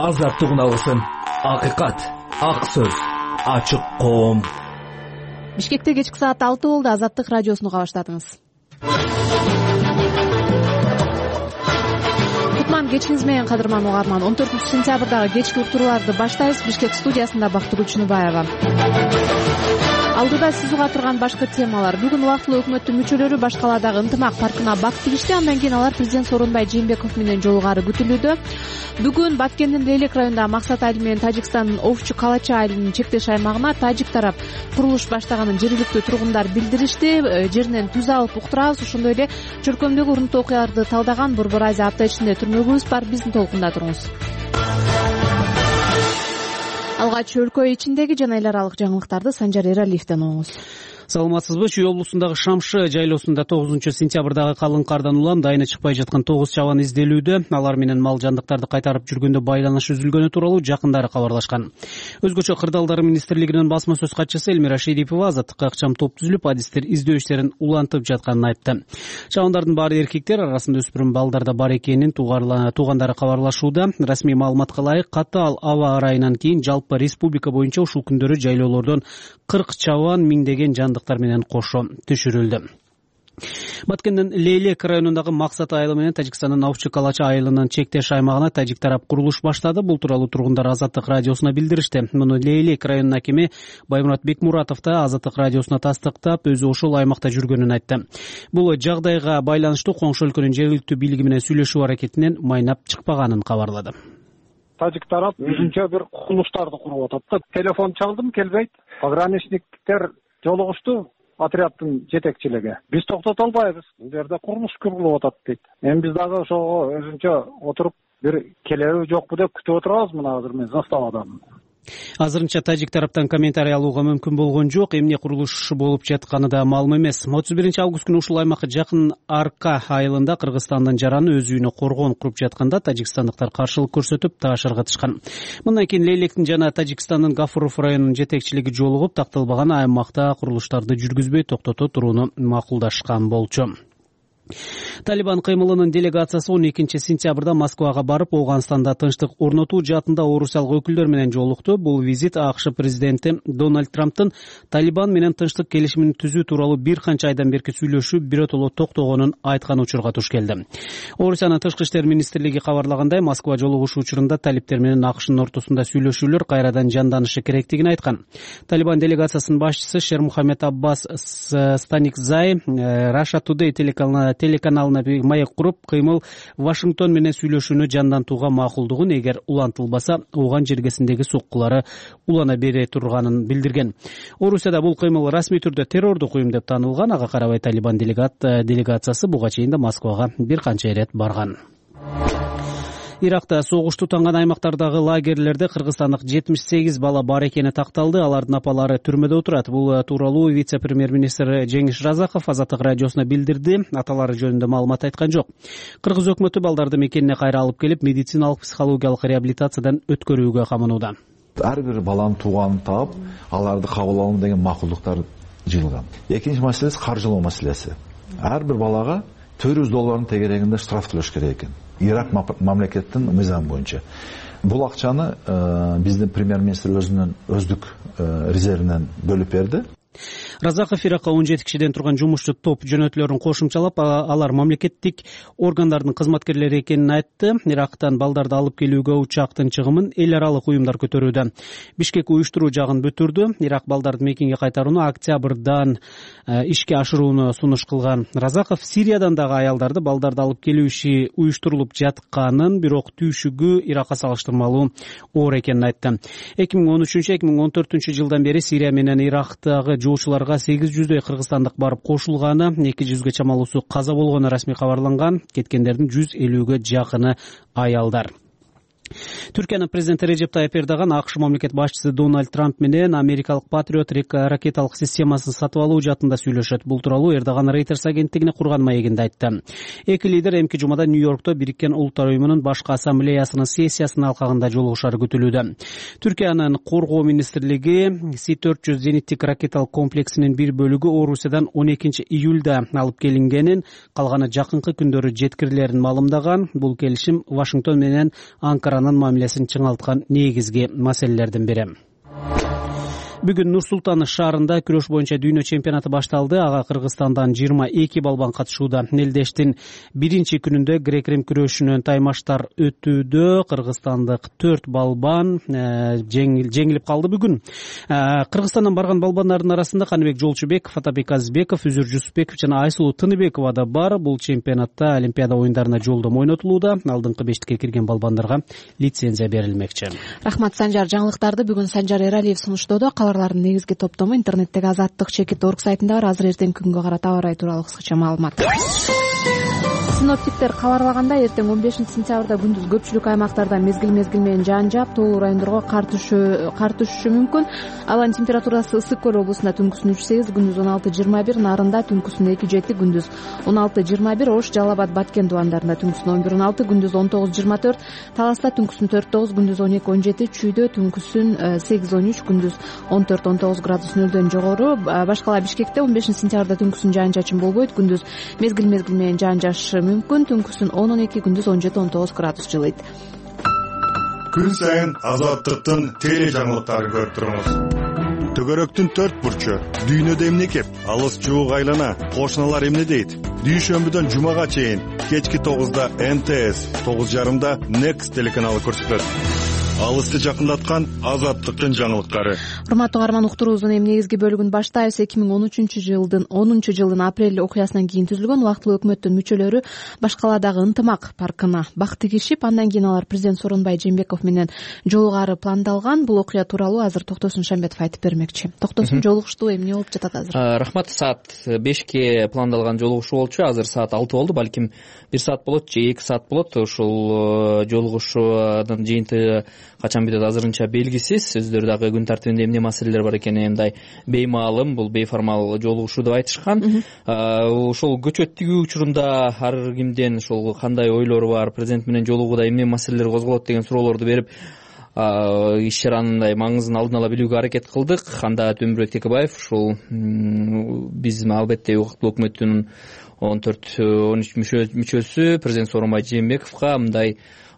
азаттык үналысын, акыйкат, ак сөз, ачык коом. Бишкекте кечки саат 6 болду. Азаттык радиосуну уга баштадыңыз. Кутман кечиңиз менен, кадырман угарман. 14-сентябрдагы кечки уктурууларды баштайбыз. Бишкек студиясында Бактыгүл Чыныбаева. Алдыда сиз уга турган башкы темалар. Бүгүн убактылуу өкмөттүн мүчөлөрү Баш каладагы ынтымак паркына бак тигишти. Андан кийин алар президент Сооронбай Жээнбеков менен жолугары күтүлүүдө. Бүгүн Баткендин Лейлек районундагы Максат айылы менен Тажикстандын Овчу Калача айылынын чектеш аймагына тажик тарап курулуш баштаганын жергиликтүү тургундар билдиришти. Жеринен түз алып уктурабыз. Ошондой эле чөлкөмдөгү урунттуу окуяларды талдаган Борбор Азия апта ичинде түрмөгүбүз бар. Биздин толкунда туруңуз. Алгач өлкө ичиндеги жана эл аралык жаңылыктарды Санжар Эралиевден угуңуз. Саламатсызбы? Чүй облусундагы Шамшы жайлоосунда 9-сентябрдагы калың кардан улам дайыны чыкпай жаткан 9 чабан изделүүдө. Алар менен мал жандыктарды кайтарып жүргөндө байланыш үзүлгөнү тууралуу жакындары кабарлашкан. Өзгөчө Кырдаалдар министрлигинин басма сөз катчысы Элмира Шерипова азаттыкка ыкчам топ түзүлүп, адистер издөө иштерин улантып жатканын айтты. Чабандардын баары эркектер, арасында өспүрүм балдар да бар экенин туугандары кабарлашууда. Расмий маалыматка ылайык, катаал аба ырайынан кийин жалпы республика боюнча ушул күндөрү жайлоолордон 40 чабан миңдеген жандыктар менен кошо түшүрүлдү. Баткендин Лейлек районундагы Максат айылы менен Тажикстандын Овчу Калача айылынын чектеш аймагына тажик тарап курулуш баштады. Бул тууралуу тургундар Азаттык радиосуна билдиришти. Муну Лейлек районунун акими Баймурат Бекмуратов да Азаттык радиосуна тастыктап, өзү ошол аймакта жүргөнүн айтты. Бул жагдайга байланыштуу коңшу өлкөнүн жергиликтүү бийлиги менен сүйлөшүү аракетинен майнап чыкпаганын кабарлады. Тажик тарап өзүнчө бир курулуштарды куруп атат. Телефон чалдым, келбейт. Пограничниктер жолугушту отряддын жетекчилиги. Биз токтото албайбыз. Бул жерде курулуш курулуп атат дейт. Эми биз дагы ошого өзүнчө отуруп бир келеби жокпу деп күтүп отурабыз. Мына азыр мен заставадамын. Азырынча тажик тараптан комментарий алууга мүмкүн болгон жок. Эмне курулуш болуп жатканы да маалым эмес. 31-август күнү ушул аймакка жакын Арка айылында Кыргызстандын жараны өз үйүнө коргоон куруп жатканда тажикстандыктар каршылык көрсөтүп таш ыргытышкан. Мындан кийин Лейлектин жана Тажикстандын Гафуров районунун жетекчилиги жолугуп, такталбаган аймакта курулуштарды жүргүзбөй токтото турууну макулдашкан болчу. Талибан кыймылынын делегациясы 12-сентябрда Москвага барып, Ооганстанда тынчтык орнотуу жаатында орусиялык өкүлдөр менен жолукту. Бул визит АКШ президенти Дональд Трамптын Талибан менен тынчтык келишимин түзүү тууралуу бир канча айдан берки сүйлөшүү биротоло токтогонун айткан учурга туш келди. Орусиянын тышкы иштер министрлиги кабарлагандай, Москва жолугушуу учурунда талиптер менен АКШнын ортосунда сүйлөшүүлөр кайрадан жанданышы керектигин айткан. Талибан делегациясынын башчысы Шермухамед Аббас Станикзай Russia Today телеканалына маек куруп, кыймыл Вашингтон менен сүйлөшүүнү жандантууга макулдугун, эгер улантылбаса, ооган жергесиндеги соккулары улана бере турганын билдирген. Орусияда бул кыймыл расмий түрдө террордук уюм деп таанылган. Ага карабай Талибан делегациясы буга чейин да Москвага бир канча ирет барган. Иракта согуш тутанган аймактардагы лагерлерде кыргызстандык 78 бала бар экени такталды. Алардын апалары түрмөдө отурат. Бул тууралуу вице-премьер-министр Жеңиш Разаков Азаттык радиосуна билдирди. Аталары жөнүндө маалымат айткан жок. Кыргыз өкмөтү балдарды мекенине кайра алып келип, медициналык психологиялык реабилитациядан өткөрүүгө камынууда. Ар бир баланын тууганын таап, аларды кабыл алуу деген макулдуктар жыйылган. Экинчи маселеси каржылоо маселеси. Ар бир балага $400 тегерегинде штраф төлөш керек экен. Ирак мамлекеттин мыйзамы боюнча. Бул акчаны биздин премьер-министр өзүнүн өздүк резервинен бөлүп берди. Разаков Иракка 17 кишиден турган жумушчу топ жөнөтүлөрүн кошумчалап, алар мамлекеттик органдардын кызматкерлери экенин айтты. Ирактан балдарды алып келүүгө учактын чыгымын эл аралык уюмдар көтөрүүдө. Бишкек уюштуруу жагын бүтүрдү. Ирак балдарды мекенге кайтарууну октябрдан ишке ашырууну сунуш кылган. Разаков Сириядан дагы аялдарды балдарды алып келүү иши уюштурулуп жатканын, бирок түйшүгү Иракка салыштырмалуу оор экенин айтты. 2013-2014 жылдан бери Сирия менен Ирактагы жоочуларга 800дөй кыргызстандык барып кошулганы, 200ге чамалуусу каза болгону расмий кабарланган. Кеткендердин 150ге жакыны аялдар. Түркиянын президенти Режеп Тайып Эрдоган АКШ мамлекет башчысы Дональд Трамп менен америкалык Патриот ракеталык системасын сатып алуу жаатында сүйлөшөт. Бул тууралуу Эрдоган Reuters агенттигине курган маегинде айтты. Эки лидер эмки жумада Нью-Йоркто Бириккен Улуттар уюмунун башкы ассамблеясынын сессиясынын алкагында жолугушары күтүлүүдө. Түркиянын коргоо министрлиги С-400 зениттик ракеталык комплексинин бир бөлүгү Орусиядан 12 июлда алып келингенин, калганы жакынкы күндөрү жеткирилерин маалымдаган. Бул келишим Вашингтон менен Анкара жаранын мамилесин чыңалткан негизги маселелердин бири. Бүгүн Нур-Султан шаарында күрөш боюнча дүйнө чемпионаты башталды. Ага Кыргызстандан 22 балбан катышууда. Элдештин биринчи күнүндө грек-рим күрөшүнөн таймаштар өтүүдө. Кыргызстандык 4 балбан жеңилип калды бүгүн. Кыргызстандан барган балбандардын арасында Каныбек Жолчубеков, Атабек Азбеков, Үзүр Жусупбеков жана Айсулуу Тыныбекова да бар. Бул чемпионатта Олимпиада оюндарына жолдомо ойнотулууда. Алдыңкы бештикке кирген балбандарга лицензия берилмекчи. Рахмат, Санжар. Жаңылыктарды бүгүн Санжар Эралиев сунуштоодо. Каларлардын негизги топтому интернеттеги Азаттык.org сайтында бар. Азыр эртең күнгө карата аба ырайы тууралуу кыскача маалымат. Синоптиктер кабарлаганда, эртең 15-сентябрда күндүз көпчүлүк аймактарда мезгил менен жаан жаап, тоолуу райондорго кар түшүшү мүмкүн. Абанын температурасы Ысык Көл облусунда түнкүсүн 3-8, күндүз 16-21, Нарында түнкүсүн 2-7, күндүз 16-21, Ош, Жалал Абад, Баткен дубандарында түнкүсүн 11-16, күндүз 19-24, Таласта түнкүсүн 4-9, күндүз 12-17, Чүйдө түнкүсүн 8-13, күндүз 14-19 градус нөлдөн жогору. Башкала Бишкекте 15-сентябрда түнкүсүн жаан чачын болбойт, күндүз мезгил менен жаан жаашы мүмкүн, түнкүсүн 10-12, күндүз 17-19 градус жылыйт. Күн сайын Азаттыктын теле жаңылыктарын көрүп туруңуз. Төгөрөктүн 4 бурчу, дүйнөдө эмне кеп, алыс жуук айлана, кошуналар эмне дейт? Дүйшөмбүдөн жумага чейин кечки 9-да НТС, 9:30-да Next телеканалы көрсөтөт. Алысты жакындаткан Азаттыктын жаңылыктары. Урматтуу каарман, уктуруубуздун эми негизги бөлүгүн баштайбыз. 2010-жылдын апрель окуясынан кийин түзүлгөн убактылуу өкмөттүн мүчөлөрү Башкаладагы Ынтымак паркына бак тигишип, андан кийин алар президент Сооронбай Жээнбеков менен жолугары пландалган. Бул окуя тууралуу азыр Токтосун Шамбетов айтып бермекчи. Токтосун, жолугушту эмне болуп жатат азыр? Рахмат. Саат 5-ке пландалган жолугушуу болчу. Азыр саат 6 болду. Балким 1 саат болот же 2 саат болот. Ушул жолугушуунун жыйынтыгы качан бүтөт азырынча белгисиз. Өздөрү дагы күн тартибинде эмне маселелер бар экени мындай беймаалым, бул бейформал жолугушуу деп айтышкан. Ошол көчөт тигүү учурунда ар кимден ошол кандай ойлору бар, президент менен жолугууда эмне маселелер козголот деген суроолорду берип, иш чаранын маңызын алдын ала билүүгө аракет кылдык. Анда Өмүрбек Текебаев, ушул биз албетте убактылуу өкмөттүн 14-13 мүчөсү президент Сооронбай Жээнбековго мындай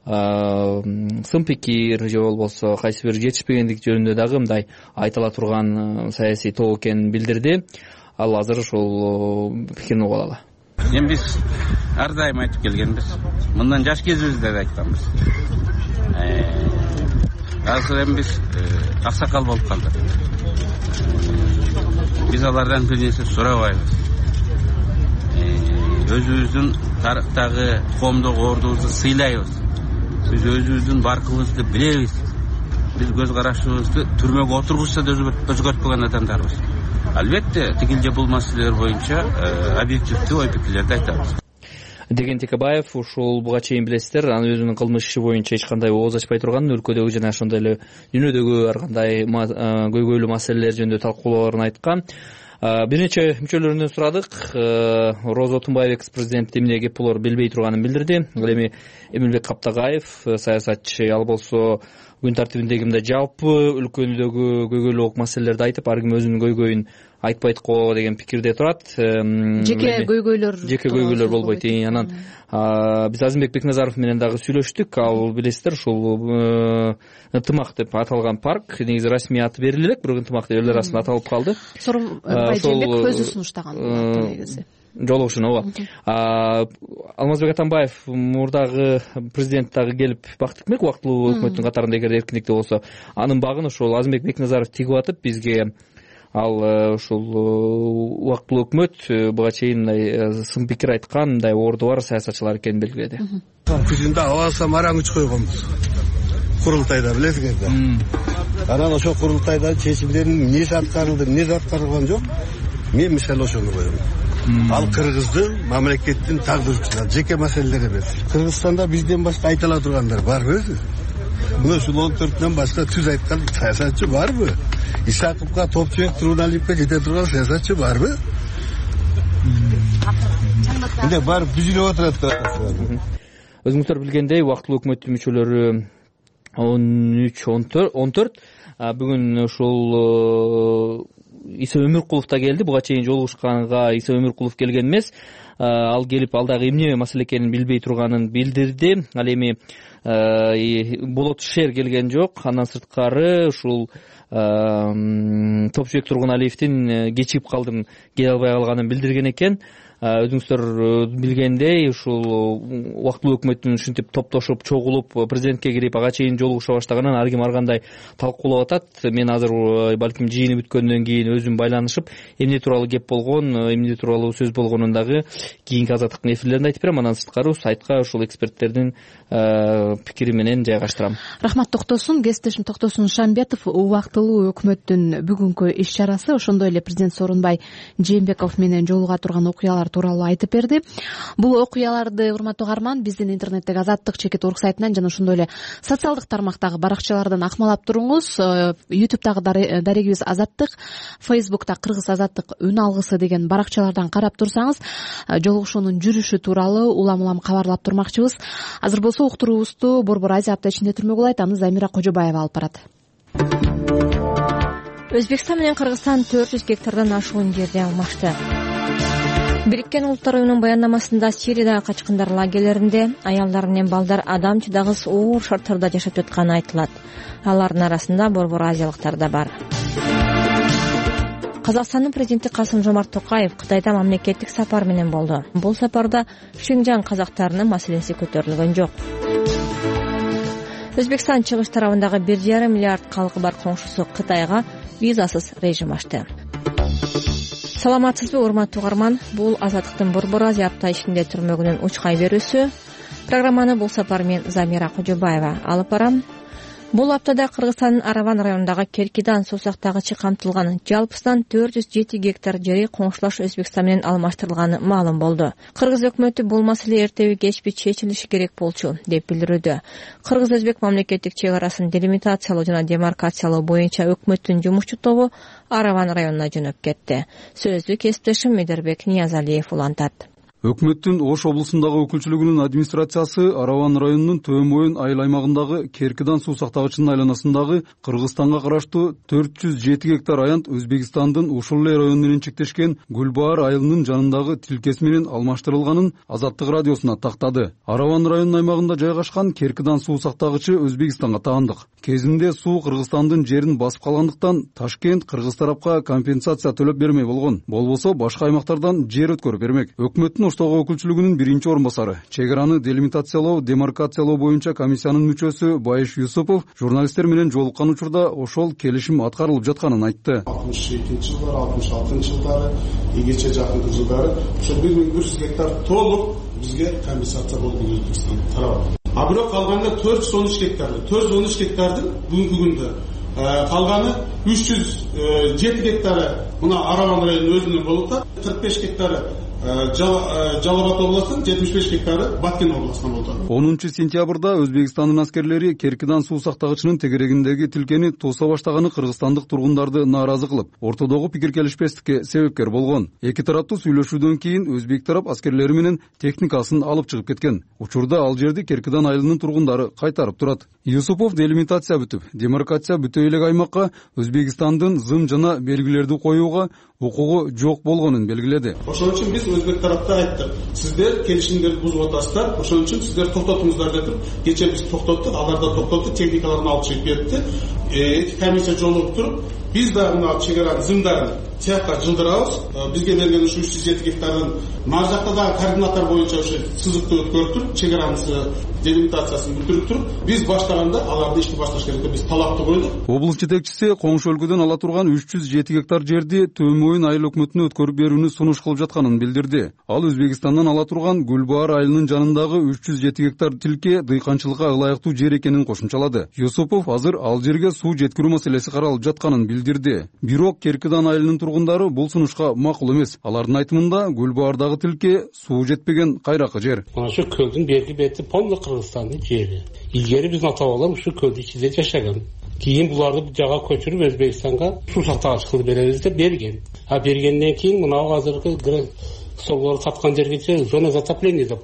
сын пикир же болбосо кайсы бир жетишпегендик жөнүндө дагы мындай айтыла турган саясий топ экенин билдирди. Ал азыр ошол пикирин угуп алалы. Эми биз ар дайым айтып келгенбиз. Мындан жаш кезибизде да айтканбыз. Азыр эми биз аксакал болуп калдык. Биз алардан бир нерсе сурабайбыз. Өзүбүздүн тарыхтагы, коомдогу ордубузду сыйлайбыз. Биз өзүбүздүн баркыбызды билебиз. Биз көз карашыбызды түрмөгө отургузса да өзгөртпөгөн адамдарбыз. Албетте, тигил же бул маселелер боюнча объективдүү ой пикирлерди айтабыз. Деген Текебаев ушул буга чейин билесиздер, анын өзүнүн кылмыш иши боюнча эч кандай ооз ачпай турганын, өлкөдөгү жана ошондой эле дүйнөдөгү ар кандай көйгөйлүү маселелер жөнүндө талкуулоолорун айткан. Бир нече мүчөлөрүнөн сурадык. Роза Отунбаева экс-президент эмне кеп болор билбей турганын билдирди. Ал эми Эмилбек Каптагаев, саясатчы, ал болсо күн тартибиндеги мындай жалпы өлкөдөгү көйгөйлүү маселелерди айтып, ар ким өзүнүн көйгөйүн айтпайт го деген пикирде турат. Жеке көйгөйлөр болбойт. Анан биз Азимбек Бекназаров менен дагы сүйлөштүк. Ал билесиздер, ушул Ынтымак деп аталган парк негизи расмий аты бериле элек, бирок Ынтымак деп эл арасында аталып калды. Сооронбай Жээнбеков өзү сунуштаган негизи жолугушууну. Ооба. Алмазбек Атамбаев мурдагы президент дагы келип бак тикмек, убактылуу өкмөттүн катарында эгер эркиндикте болсо, анын багын ошол Азимбек Бекназаров тигип атып, бизге ал ушул убактылуу өкмөт буга чейин сын пикир айткан мындай орду бар саясатчылар экенин белгиледи. Күзүндө абалса мараң үч койгонбуз. Курултайда билесиңер. Анан ошол курултайда чечимдердин эмнеси аткарылды, эмнеси аткарылган жок. Мен мисалы ошону коем. Ал Кыргыздын мамлекеттин тагдырчысы, жеке маселелер эмес. Кыргызстанда бизден башка айта ала тургандар барбы өзү? Мына ушул 14-төн башка түз айткан саясатчы барбы? Исаковго, Топчубек, Туруналиевге жете турган саясатчы барбы? Эмне барып бүзүлүп отурат да. Өзүңүздөр билгендей, убактылуу өкмөттүн мүчөлөрү 13-14. Бүгүн ушул Иса Өмүркулов да келди. Буга чейин жолугушканга Иса Өмүркулов келген эмес. Ал келип ал дагы эмне маселе экенин билбей турганын билдирди. Ал эми Болот Шер келген жок. Андан сырткары ушул Топчубек Тургуналиевдин кечигип калдым, келе албай калганын билдирген экен. Өзүңүздөр билгендей, ушул убактылуу өкмөттүн ушинтип топтошуп, чогулуп, президентке кирип, ага чейин жолугуша баштагандан ар ким ар кандай талкуулап атат. Мен азыр балким жыйыны бүткөндөн кийин өзүм байланышып, эмне тууралуу кеп болгон, эмне тууралуу сөз болгонун дагы кийинки Азаттыктын эфирлеринде айтып берем. Андан сырткары сайтка ушул эксперттердин пикири менен жайгаштырам. Рахмат Токтосун. Кесиптешим Токтосун Шамбетов убактылуу өкмөттүн бүгүнкү иш чарасы, ошондой эле президент Сооронбай Жээнбеков менен жолуга турган окуялар тууралуу айтып берди. Бул окуяларды, урматтуу угарман, биздин интернеттеги Азаттык.org сайтынан жана ошондой эле социалдык тармактагы баракчалардан акмалап туруңуз. YouTube'дагы дарегибиз Азаттык, Facebook'та Кыргыз Азаттык үн алгысы деген баракчалардан карап турсаңыз, жолугушуунун жүрүшү тууралуу улам кабарлап турмакчыбыз. Азыр болсо уктуруубузду Борбор Азия апта ичинде түрмөгүл айт, аны Замира Кожобаева алып барат. Өзбекстан менен Кыргызстан 400 гектардан ашуун жерди алмашты. Бириккен Улуттар Уюмунун баяндамасында Сириядагы качкындар лагерлеринде аялдар менен балдар адам чыдагыс оор шарттарда жашап жатканы айтылат. Алардын арасында Борбор Азиялыктар да бар. Казакстандын президенти Касым-Жомарт Токаев Кытайда мамлекеттик сапар менен болду. Бул сапарда Шинжаң казактарынын маселеси көтөрүлгөн жок. Өзбекстан чыгыш тарабындагы 1,5 миллиард калкы бар коңшусу Кытайга визасыз режим ачты. Саламатсызбы, урматтуу угарман? Бул Азаттыктын Борбор Азия апта ичинде түрмөгүнүн учкай берүүсү. Программаны бул сапар мен Замира Кожобаева алып барам. Бул аптада Кыргызстандын Араван районундагы Керкидан суусактагычы камтылган жалпысынан 407 гектар жери коңшулаш Өзбекстан менен алмаштырылганы маалым болду. Кыргыз өкмөтү бул маселе эртеби кечпи чечилиши керек болчу деп билдирүүдө. Кыргыз-Өзбек мамлекеттик чек арасын делимитациялоо жана демаркациялоо боюнча өкмөттүн жумушчу тобу Араван районуна жөнөп кетти. Сөздү кесиптешим Медербек Ниязалиев улантат. Өкмөттүн Ош облусундагы өкүлчүлүгүнүн администрациясы Араван районунун Төмөйүн айыл аймагындагы Керкидан суу сактагычынын айланасындагы Кыргызстанга караштуу 407 гектар аянт Өзбекстандын ушул эле району менен чектешкен Гүлбаар айылынын жанындагы тилкеси менен алмаштырылганын Азаттык радиосуна тактады. Араван районунун аймагында жайгашкан Керкидан суу сактагычы Өзбекстанга таандык. Кезинде суу Кыргызстандын жерин басып калгандыктан Ташкент Кыргыз тарапка компенсация төлөп бермей болгон. Болбосо башка аймактардан жер өткөрүп бермек. Өкмөттүн Оштогу өкүлчүлүгүнүн биринчи орун басары, чек араны делимитациялоо, демаркациялоо боюнча комиссиянын мүчөсү Байыш Юсупов журналисттер менен жолуккан учурда ошол келишим аткарылып жатканын айтты. 62-жылдары, 66-жылдары, кече жакынкы жылдары ошо 1100 гектар толук бизге компенсация болду Өзбекстан тарабы. А бирок калганда 413 гектарды, 413 гектардын бүгүнкү күндө калганы 307 гектары мына Араван районунун өзүнүн болуп атат, 45 гектары Жалал Абад областынан 75 гектары Баткен областынан болду. 10 сентябрда Өзбекстандын аскерлери Керкидан суу сактагычынын тегерегиндеги тилкени тоса баштаганы кыргызстандык тургундарды нааразы кылып, ортодогу пикир келишпестикке себепкер болгон. Эки тараптуу сүйлөшүүдөн кийин Өзбек тарап аскерлери менен техникасын алып чыгып кеткен. Учурда ал жерди Керкидан айылынын тургундары кайтарып турат. Юсупов делимитация бүтүп, демаркация бүтө элек аймакка Өзбекстандын зым жана белгилерди коюуга укугу жок болгонун белгиледи. Ошон үчүн биз Өзбек тарапта айттык. Сиздер келишимдерди бузуп атасыздар. Ошон үчүн сиздер токтотуңуздар деп кече биз токтоттук, алар да токтотду, техникаларын алып чыгып берди. Эки комиссия жолугуп туруп, биз да мына чек араны зымдарын тияка жылдырабыз. Бизге берген ушу 307 гектардын нары жакта дагы координаттар боюнча ушу сызыкты өткөрүп туруп, чек аранын делимитациясын бүтүрүп туруп, биз баштаганда аларды ишти башташ керек деп биз талапты койдук. Облус жетекчиси коңшу өлкөдөн ала турган 307 гектар жерди Төмөйүн айыл өкмөтүнө өткөрүп берүүнү сунуш кылып жатканын билдирди. Ал Өзбекстандан ала турган Гүлбаар айылынын жанындагы 307 гектар тилке дыйканчылыкка ылайыктуу жер экенин кошумчалады. Юсупов азыр ал жерге суу жеткирүү маселеси каралып жатканын билдирди. Бирок Керкидан айылынын тургундары бул сунушка макул эмес. Алардын айтымында Гүлбаардагы тилке суу жетпеген кайракы жер. Ошо көлдүн берги бети полный Кыргызстандын жери. Илгери биздин ата бабалар ушу көлдүн ичинде жашаган. Кийин буларды жага көчүрүп Өзбекстанга суу сактагыч кылып беребиз деп берген. А бергенден кийин мына азыркы солор саткан жерге зона затопления деп коюлду.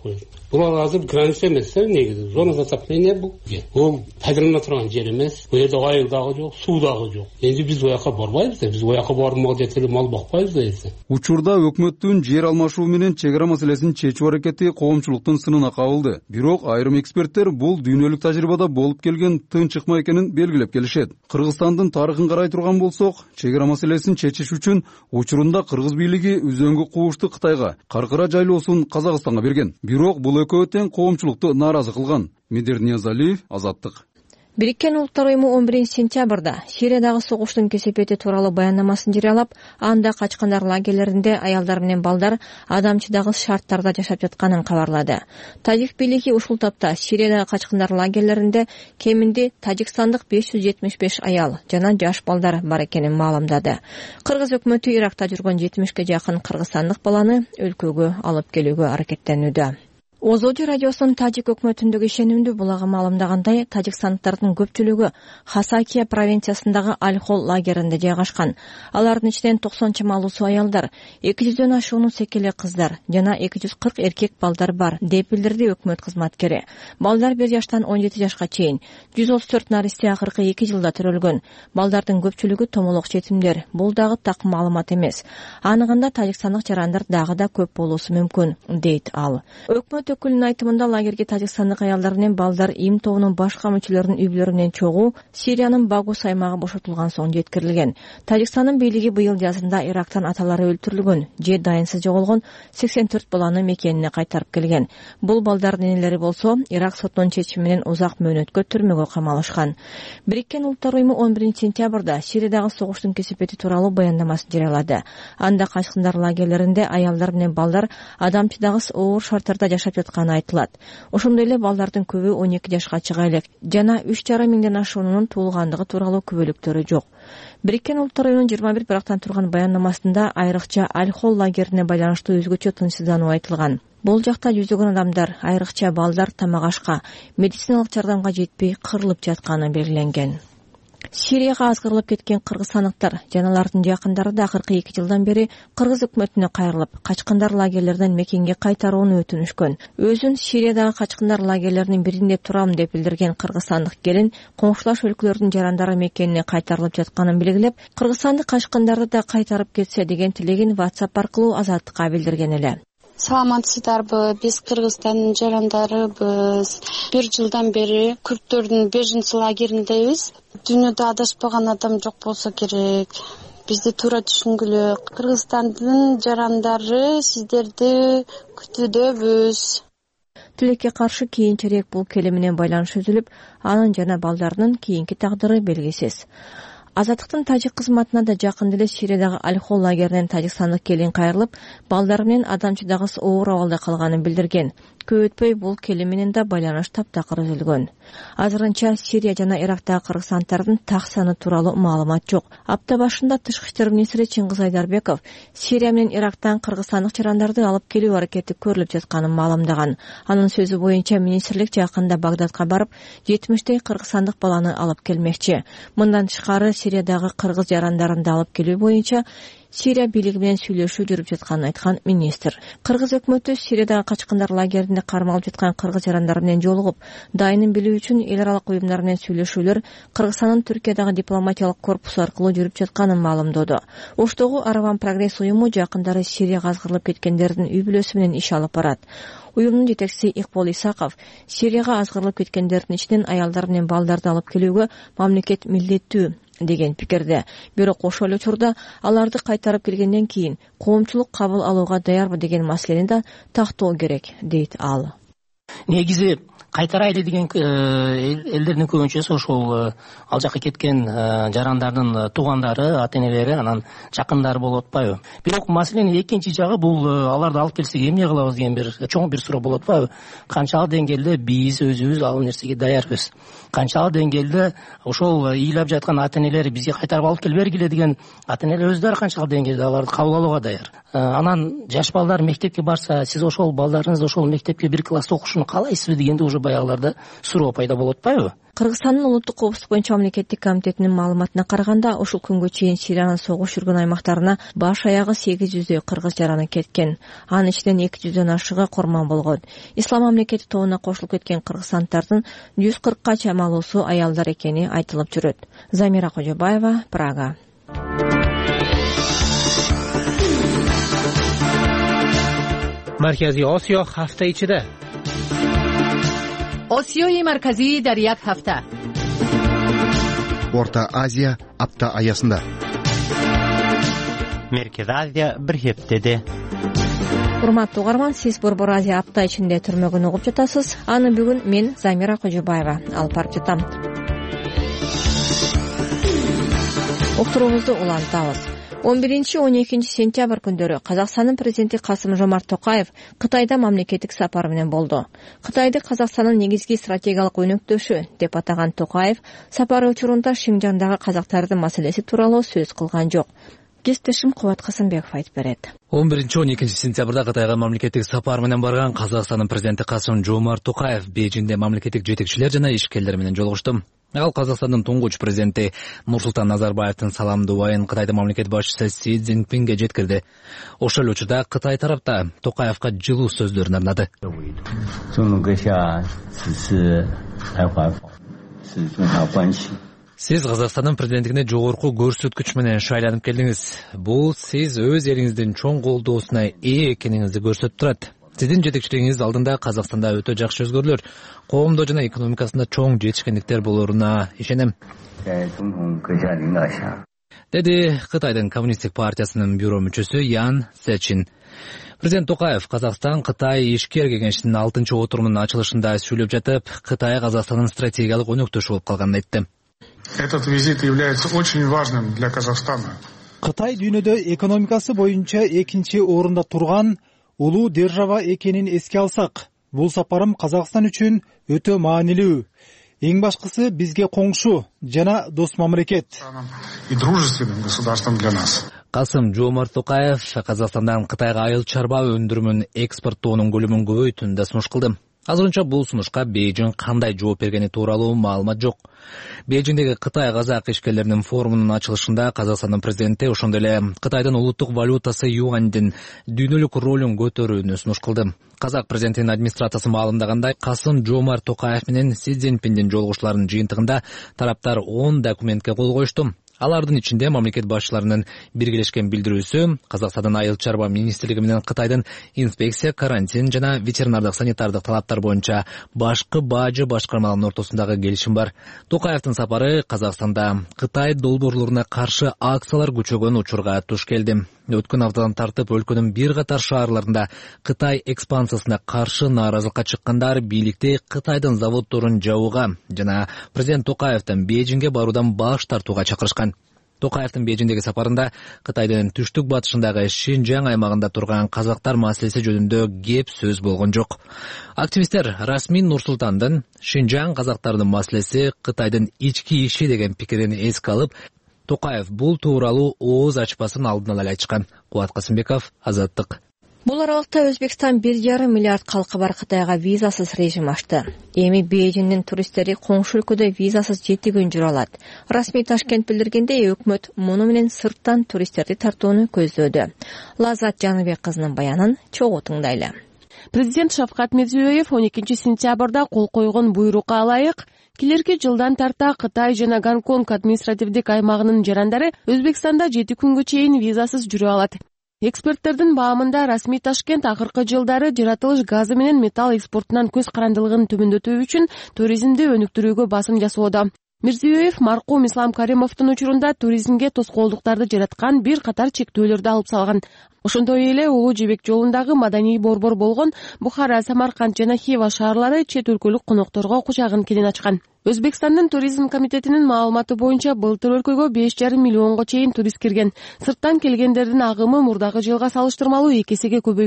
Булар азыр граница эмес, негизи. Зона затопления бул. Бул пайдалана турган жер эмес. Бул жерде айыл дагы жок, суу дагы жок. Энди биз буяка барбайбыз, биз буяка бармак жетели мал бакпайбыз да эсе. Учурда өкмөттүн жер алмашуу менен чек ара маселесин чечүү аракети коомчулуктун сынына кабылды. Бирок айрым эксперттер бул дүйнөлүк тажрыйбада болуп келген тын чыкма экенин белгилеп келишет. Кыргызстандын тарыхын карай турган болсок, чек ара маселесин чечиш үчүн учурунда кыргыз бийлиги үзөңгү кубушту Кытайга, каркыра жайлоосун Казакстанга берген. Бирок бул экөө тең коомчулукту нааразы кылган. Медер Ниязалиев, Азаттык. Бириккен Улуттар уюму 11-сентябрда Сириядагы согуштун кесепети тууралуу баяндамасын жарыялап, анда качкандар лагерлеринде аялдар менен балдар адамчыдагыс шарттарда жашап жатканын кабарлады. Тажик бийлиги ушул тапта Сириядагы качкандар лагерлеринде кеминде тажикстандык 575 аял жана жаш балдар бар экенин маалымдады. Кыргыз өкмөтү Иракта жүргөн 70ге жакын кыргызстандык баланы өлкөгө алып келүүгө аракеттенүүдө. Озоди радиосунун тажик өкмөтүндөгү ишенимдүү булагы маалымдагандай, тажикстандыктардын көпчүлүгү Хасакия провинциясындагы Аль-Хол лагеринде жайгашкан. Алардын ичинен 90 чамалуусу аялдар, 200дөн ашуунун секеле кыздар жана 240 эркек балдар бар, деп билдирди өкмөт кызматкери. Балдар 1 жаштан 17 жашка чейин, 134 наристе акыркы 2 жылда төрөлгөн. Балдардын көпчүлүгү томолок жетимдер. Бул дагы так маалымат эмес. Аныгында тажикстандык жарандар дагы да көп болуусу мүмкүн, дейт ал. Өкмөт өкүлүнүн айтымында лагерге тажикстандык аялдар менен балдар им тобунун башка мүчөлөрүнүн үй-бүлөлөрү менен чогуу Сириянын Багус аймагы бошотулган соң жеткирилген. Тажикстандын бийлиги быйыл жазында Ирактан аталары өлтүрүлгөн же дайынсыз жоголгон 84 баланы мекенине кайтарып келген. Бул балдардын энелери болсо Ирак сотунун чечими менен узак мөөнөткө түрмөгө камалышкан. Бириккен Улуттар уюму 11-сентябрда Сириядагы согуштун кесепети тууралуу баяндамасын жарыялады. Анда качкындар лагерлеринде аялдар менен балдар адамчыдагыс оор шарттарда жашап жатканы айтылат. Ошондой эле балдардын көбү 12 жашка чыга элек жана 3,5 миңден ашуунун туулгандыгы тууралуу күбөлүктөрү жок. Бириккен Улуттар уюмунун 21 бирактан турган баяндамасында айрыкча Аль-Хол лагерине байланыштуу өзгөчө тынчсыздануу айтылган. Бул жакта жүзөгөн адамдар, айрыкча балдар тамак ашка, медициналык жардамга жетпей кырылып жатканы белгиленген. Сирияга азгырылып кеткен кыргызстандыктар жана алардын жакындары да акыркы 2 жылдан бери кыргыз өкмөтүнө кайрылып, качкандар лагерлеринен мекенге кайтарууну өтүнүшкөн. Өзүн Сириядагы качкандар лагерлеринин биринде турам деп билдирген кыргызстандык келин коңшулаш өлкөлөрдүн жарандары мекенине кайтарылып жатканын белгилеп, кыргызстандык качкандарды да кайтарып кетсе деген тилегин WhatsApp аркылуу Азаттыкка билдирген эле. Саламатсыздарбы, биз Кыргызстандын жарандарыбыз. 1 жылдан бери күрттөрдүн беженцы лагериндебиз. Дүйнөдө адашпаган адам жок болсо керек. Бизди туура түшүнгүлө. Кыргызстандын жарандары сиздерди күтүүдөбүз. Тилекке каршы кийинчерээк бул келе менен байланыш үзүлүп, анын жана балдарынын кийинки тагдыры белгисиз. Азаттыктын тажик кызматына да жакын эле Сириядагы Аль-Хол лагеринен тажикстандык келин кайрылып, балдары менен адамчыдагыс оор абалда калганын билдирген. Көп өтпөй бул келе менен да байланыш таптакыр үзүлгөн. Азырынча Сирия жана Ирактагы кыргызстандардын так саны тууралуу маалымат жок. Апта башында Тышкы иштер министри Чыңгыз Айдарбеков Сирия менен Ирактан кыргызстандык жарандарды алып келүү аракети көрүлүп жатканын маалымдаган. Анын сөзү боюнча министрлик жакында Багдадка барып, 70 кыргызстандык баланы алып келмекчи. Мындан тышкары Сириядагы кыргыз жарандарын алып келүү боюнча Сирия бийлиги менен сүйлөшүү жүрүп жатканын айткан министр. Кыргыз өкмөтү Сириядагы качкандар лагеринде кармалып жаткан кыргыз жарандары менен жолугуп, дайынын билүү үчүн эл аралык уюмдар менен сүйлөшүүлөр Кыргызстандын Түркиядагы дипломатиялык корпусу аркылуу жүрүп жатканын маалымдоду. Оштогу Араван прогресс уюму жакындары Сирияга азгырылып кеткендердин үй-бүлөсү менен иш алып барат. Уюмдун жетекчиси Икбол Исаков Сирияга азгырылып кеткендердин ичинен аялдар менен балдарды алып келүүгө мамлекет милдеттүү деген пикирде. Бирок ошол эле учурда аларды кайтарып келгенден кийин коомчулук кабыл алууга даярбы деген маселени да тактоо керек, дейт ал. Негизи кайтарайлы деген элдердин көбүнчөсү ошол ал жака кеткен жарандардын туугандары, ата-энелери, анан жакындары болуп атпайбы. Бирок маселенин экинчи жагы бул аларды алып келсек эмне кылабыз деген бир чоң бир суроо болуп атпайбы. Канчалык деңгээлде биз өзүбүз ал нерсеге даярбыз? Канчалык деңгээлде ошол ыйлап жаткан ата-энелер бизге кайтарып алып келбергиле деген ата-энелер өздөрү канчалык деңгээлде аларды кабыл алууга даяр? Анан жаш балдар мектепке барса, сиз ошол балдарыңыз ошол мектепке бир класста окушун каалайсызбы дегенде уже бир баягыларда суроо пайда болуп атпайбы? Кыргызстандын улуттук коопсуздук боюнча мамлекеттик комитетинин маалыматына караганда, ушул күнгө чейин Сириянын согуш жүргөн аймактарына баш аягы 800 кыргыз жараны кеткен. Анын ичинен 200дөн ашыгы курман болгон. Ислам мамлекети тобуна кошулуп кеткен кыргызстандардын 140ка чамалуусу аялдар экени айтылып жүрөт. Замира Кожобаева, Прага. Markaziy Osiyo hafta ichida. Osiyoyi markaziy dar yak hafta. Orta Aziya hafta ayasında. Merkez Aziya bir heftede. Урматтуу угарман, сиз Борбор Азия апта ичинде түрмөгүн угуп жатасыз. Аны бүгүн мен Замира Кожобаева алып барып жатам. Уктуруубузду улантабыз. 11-12 сентябрь күндөрү Казакстандын президенти Касым-Жомарт Токаев Кытайда мамлекеттик сапар менен болду. Кытайды Казакстандын негизги стратегиялык өнөктөшү деп атаган Токаев сапары учурунда Шинжаңдагы казактардын маселеси тууралуу сөз кылган жок. Кесиптешим Кубат Касымбеков айтып берет. 11-12 сентябрда Кытайга мамлекеттик сапар менен барган Казакстандын президенти Касым-Жомарт Токаев Бейжиңде мамлекеттик жетекчилер жана ишкерлер менен жолугушту. Ал Казакстандын туңгуч президенти Нурсултан Назарбаевдин саламдуу убайын Кытайдын мамлекет башчысы Си Цзиньпинге жеткирди. Ошол эле учурда Кытай тарапта Токаевга жылуу сөздөрүн арнады. Сиз Казакстандын президенттигине жогорку көрсөткүч менен шайланып келдиңиз. Бул сиз өз элиңиздин чоң колдоосуна ээ экениңизди көрсөтүп турат. Сиздин жетекчилигиңиз алдында Казакстанда өтө жакшы өзгөрүүлөр, коомдо жана экономикасында чоң жетишкендиктер болоруна ишенем. Деди Кытайдын коммунисттик партиясынын бюро мүчөсү Ян Сэчин. Президент Токаев Казакстан Кытай ишкер кеңешинин 6-отурумунун ачылышында сүйлөп жатып, Кытай Казакстандын стратегиялык өнөктөшү болуп калганын айтты. Этот визит является очень важным для Казахстана. Кытай дүйнөдө экономикасы боюнча экинчи орунда турган улуу держава экенин эске алсак, бул сапарым Казакстан үчүн өтө маанилүү. Эң башкысы бизге коңшу жана дос мамлекет. И дружественным государством для нас. Касым-Жомарт Токаев Казакстандан Кытайга айыл чарба өндүрүмүн экспорттоонун көлөмүн көбөйтүүнү да сунуш кылды. Азырынча бул сунушка Бейжиң кандай жооп бергени тууралуу маалымат жок. Бейжиңдеги Кытай-Казак ишкерлеринин форумунун ачылышында Казакстандын президенти ошондой эле Кытайдын улуттук валютасы юаньдин дүйнөлүк ролун көтөрүүнү сунуш кылды. Казак президентинин администрациясы маалымдагандай, Касым-Жомарт Токаев менен Си Цзиньпиндин жолугушууларынын жыйынтыгында тараптар 10 документке кол коюшту. Алардын ичинде мамлекет башчыларынын биргелешкен билдирүүсү, Казакстандын айыл чарба министрлиги менен Кытайдын инспекция, карантин жана ветеринардык санитардык талаптар боюнча башкы бажы башкармаларынын ортосундагы келишим бар. Токаевдин сапары Казакстанда Кытай долбоорлоруна каршы акциялар күчөгөн учурга туш келди. Өткөн аптадан тартып өлкөнүн бир катар шаарларында Кытай экспансиясына каршы нааразылыкка чыккандар бийликти Кытайдын заводдорун жабууга жана президент Токаевдин Бейжиңге баруудан баш тартууга чакырышкан. Токаевдин Бейжиңдеги сапарында Кытайдын түштүк батышындагы Шинжаң аймагында турган казактар маселеси жөнүндө кеп сөз болгон жок. Активисттер расмий Нурсултандын Шинжаң казактарынын маселеси Кытайдын ички иши деген пикирин эске алып, Токаев бул тууралуу ооз ачпасын алдын ала айтышкан. Кубат Касымбеков, Азаттык. Бул аралыкта Өзбекстан 1,5 миллиард калкы бар Кытайга визасыз режим ачты. Эми Бейжиңдин туристтери коңшу өлкөдө визасыз 7 күн жүрө алат. Расмий Ташкент билдиргендей, өкмөт муну менен сырттан туристтерди тартууну көздөөдө. Лаззат Жаныбек кызынын баянын чогуу тыңдайлы. Президент Шавкат Мирзиёев 12 сентябрда кол койгон буйрукка ылайык келерки жылдан тарта Кытай жана Гонконг административдик аймагынын жарандары Өзбекстанда 7 күнгө чейин визасыз жүрө алат. Эксперттердин баамында расмий Ташкент акыркы жылдары жаратылыш газы менен металл экспортунан көз карандылыгын төмөндөтүү үчүн туризмди өнүктүрүүгө басым жасоодо. Мирзиёев маркум Ислам Каримовдун учурунда туризмге тоскоолдуктарды жараткан бир катар чектөөлөрдү алып салган. Ошондой эле Улуу Жебек жолундагы маданий борбор болгон Бухара, Самарканд жана Хива шаарлары чет өлкөлүк конокторго кучагын кенен ачкан. Өзбекстандын туризм комитетинин маалыматы боюнча былтыр өлкөгө 5,5 миллионго чейин турист кирген. Сырттан келгендердин агымы мурдагы жылга салыштырмалуу 2 эсеге көбөйгөн.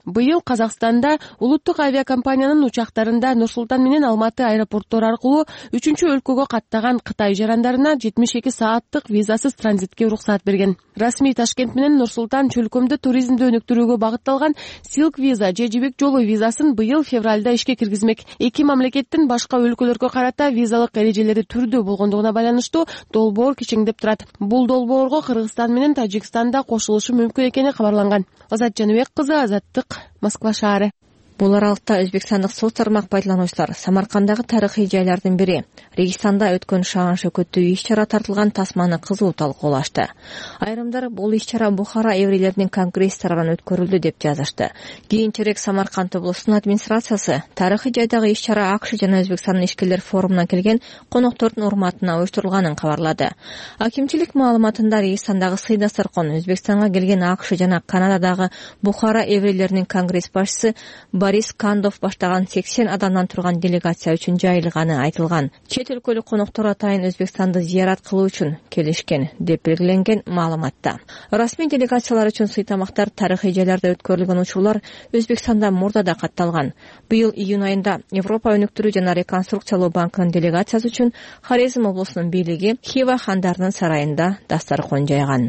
Быйыл Казакстанда улуттук авиакомпаниянын учактарында Нур Султан менен Алматы аэропорттору аркылуу 3-өлкөгө каттаган Кытай жарандарына 72 сааттык визасыз транзитке уруксаат берген. Расмий Ташкент менен Нур Султан чөлкөмдө туризмди өнүктүрүүгө багытталган Silk виза же жибек жолу визасын быйыл февралда ишке киргизмек. Эки мамлекеттин башка өлкөлөргө карата визалык эрежелери түрдүү болгондугуна байланыштуу долбоор кичиңдеп турат. Бул долбоорго Кыргызстан менен Тажикстан да кошулушу мүмкүн экени кабарланган. Азат Жаныбек кызы, Азаттык, Москва шаары. Бул аралыкта өзбекстандык соц тармак пайдалануучулар Самаркандагы тарыхый жайлардын бири Регистанда өткөн шаан шөкөттүү иш-чара тартылган тасманы кызуу талкуулашты. Айрымдар бул иш-чара Бухара еврейлеринин конгресси тарабынан өткөрүлдү деп жазышты. Кийинчерээк Самарканд облусунун администрациясы тарыхый жайдагы иш-чара АКШ жана Өзбекстандын ишкерлер форумуна келген коноктордун урматына уюштурулганын кабарлады. Акимчилик маалыматында Регистандагы сый дасторкон Өзбекстанга келген АКШ жана Канададагы Бухара еврейлеринин конгресс башчысы Борис Кандов баштаган 80 адамдан турган делегация үчүн жайылганы айтылган. Чет өлкөлүк коноктор атайын Өзбекстанды зыярат кылуу үчүн келишкен деп белгиленген маалыматта. Расмий делегациялар үчүн сый тамактар тарыхый жайларда өткөрүлгөн учурлар Өзбекстанда мурда да катталган. Быйыл июнь айында Европа өнүктүрүү жана реконструкциялоо банкынын делегациясы үчүн Хорезм облусунун бийлиги Хива хандарынын сарайында дасторкон жайган.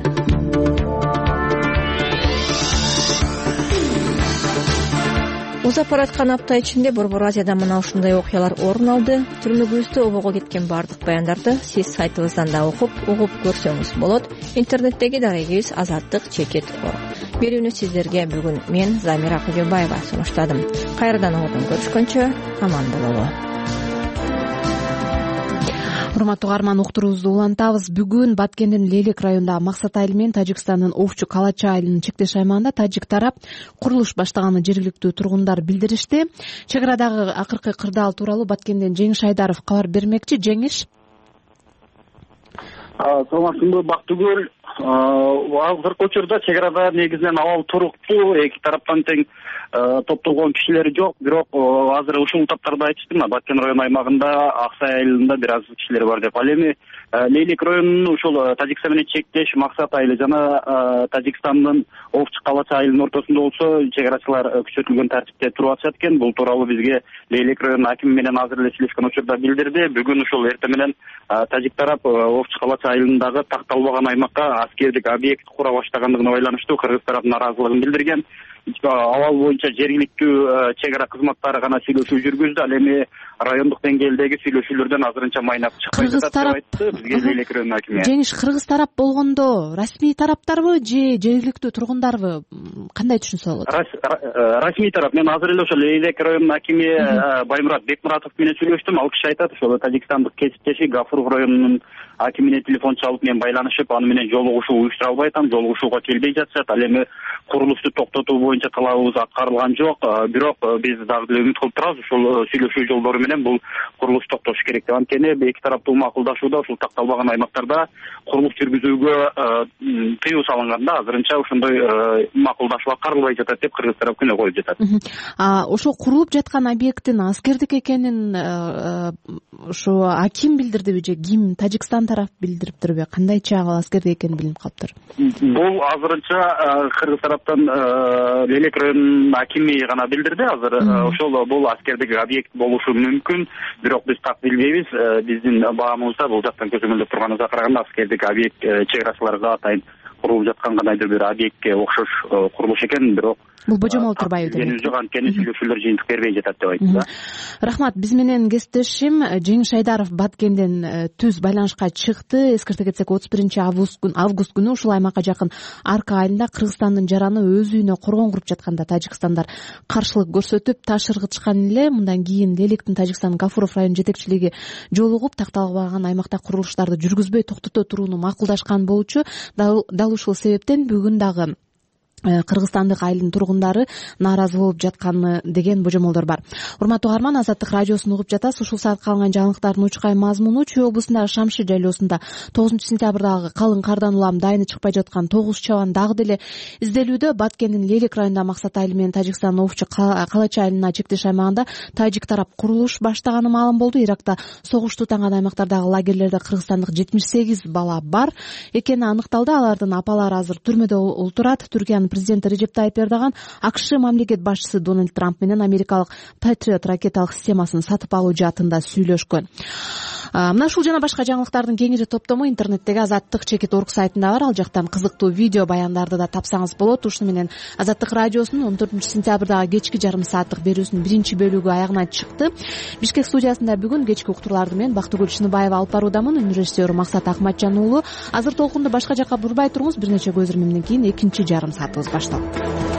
Узап бараткан апта ичинде Борбор Азияда мына ушундай окуялар орун алды. Түрмөгүбүздө обого кеткен бардык баяндарды сиз сайтыбыздан да угуп көрсөңүз болот. Интернеттеги дарегибиз azattik.org. Берүүнү сиздерге бүгүн мен Замира Кожобаева сунуштадым. Кайрадан оңодон көрүшкөнчө аман бололу. Урматтуу угарман, уктуруубузду улантабыз. Бүгүн Баткендин Лелек районундагы Максат айылы менен Тажикстандын Овчу Калача айылынын чектеш аймагында тажик тарап курулуш баштаганын жергиликтүү тургундар билдиришти. Чек арадагы акыркы кырдаал тууралуу Баткенден Жеңиш Айдаров кабар бермекчи. Жеңиш. Саламатсызбы, Бактыгүл. Азыркы учурда чек арада негизинен абал туруктуу, эки тараптан тең топтолгон кишилер жок, бирок азыр ушул таптарда айтыштым, Баткен району аймагында Аксай айылында бир аз кишилер бар деп. Ал эми Лейлик районунун ушул Тажикстан менен чектеш Максат айылы жана Тажикстандын Овчу Калача айылынын ортосунда болсо чек арачылар күчөтүлгөн тартипте туруп атышат экен. Бул тууралуу бизге Лейлик районунун акими менен азыр эле сүйлөшкөн учурда билдирди. Бүгүн ушул эртең менен тажик тарап Овчу Калача айылындагы такталбаган аймакка аскердик объект кура баштагандыгына байланыштуу Кыргыз тарап нааразылыгын билдирген. Абал боюнча жергиликтүү чек ара кызматтары гана сүйлөшүү жүргүздү. Ал эми райондук деңгээлдеги сүйлөшүүлөрдөн азырынча майнап чыкпай жатат деп айтты бизге Лейлек районунун акими. Жеңиш, кыргыз тарап болгондо расмий тараптарбы же жергиликтүү тургундарбы? Кандай түшүнсө болот? Расмий тарап. Мен азыр эле ошол Лейлек районунун акими Баймурат Бекмуратов менен сүйлөштүм. Ал киши айтат, ошол Тажикстандык кесиптеши Гафуров районунун акимине телефон чалып мен байланышып, аны менен жолугушуу уюштура албай атам, жолугушууга келбей жатышат. Ал эми курулушту токтотуу боюнча талабыбыз аткарылган жок, бирок биз дагы деле үмүт кылып турабыз. Ушул сүйлөшүү жолдору менен бул курулуш токтош керек деп. Анткени эки тараптуу макулдашууда ушул такталбаган аймактарда курулуш жүргүзүүгө тыюу салынганда азырынча ошондой макулдашуу аткарылбай жатат деп кыргыз тарап күнөө коюп жатат. Ошо курулуп жаткан объекттин аскердик экенин ошо аким билдирдиби же ким? Тажикстан тарап билдириптирби? Кандайча ал аскердик экени билинип калыптыр? Бул азырынча кыргыз тараптан Лелек районунун акими гана билдирди. Азыр ошол бул аскердик объект болушу мүмкүн, бирок биз так билбейбиз. Биздин баамыбызда бул жактан көзөмөлдөп турганыбызга караганда аскердик объект чек арачыларга атайын курулуп жаткан кандайдыр бир объектке окшош курулуш экен, бирок бул божомол турбайбы деп. Жок, анткени сүйлөшүүлөр жыйынтык бербей жатат деп айтты. Рахмат. Биз менен кесиптешим Жеңиш Айдаров Баткенден түз байланышка чыкты. Эскерте кетсек, 31-август күнү ушул аймакка жакын Арка айылында Кыргызстандын жараны өз үйүнө коргон куруп жатканда тажикстандар каршылык көрсөтүп таш ыргытышкан эле. Мындан кийин Леликтин Тажикстан Гафуров район жетекчилиги жолугуп такталбаган аймакта курулуштарды жүргүзбөй токтото турууну макулдашкан болчу. Дал ушул себептен бүгүн дагы кыргызстандык айылдын тургундары нааразы болуп жатканы деген божомолдор бар. Урматтуу угарман, Азаттык радиосун угуп жатасыз. Ушул саатка алынган жаңылыктардын учкай мазмуну: Чүй облусундагы Шамши жайлоосунда 9-сентябрдагы калың кардан улам дайыны чыкпай жаткан 9 чабан дагы деле изделүүдө. Баткендин Лелек районундагы Максат айылы менен Тажикстандын Овчу Калача айылына чектеш аймагында тажик тарап курулуш баштаганы маалым болду. Иракта согуш тутанган аймактардагы лагерлерде кыргызстандык 78 бала бар экени аныкталды. Алардын апалары азыр түрмөдө олтурат. Түркиянын республикасынын президенти Режеп Тайип Эрдоган АКШ мамлекет башчысы Дональд Трамп менен америкалык Patriot ракеталык системасын сатып алуу жаатында сүйлөшкөн. Мына ушул жана башка жаңылыктардын кеңири топтому интернеттеги Азаттык.org сайтында бар. Ал жактан кызыктуу видео баяндарды да тапсаңыз болот. Ушуну менен Азаттык радиосунун 14-сентябрдагы кечки жарым сааттык берүүсүнүн биринчи бөлүгү аягына чыкты. Бишкек студиясында бүгүн кечки уктурларды менен Бактыгүл Шыныбаева алып баруудамын. Үнү режиссеру Максат Акматжан уулу. Азыр толкунду башка жакка бурбай туруңуз. Бир нече көз ирмемден кийин экинчи жарым саатыбыз башталат.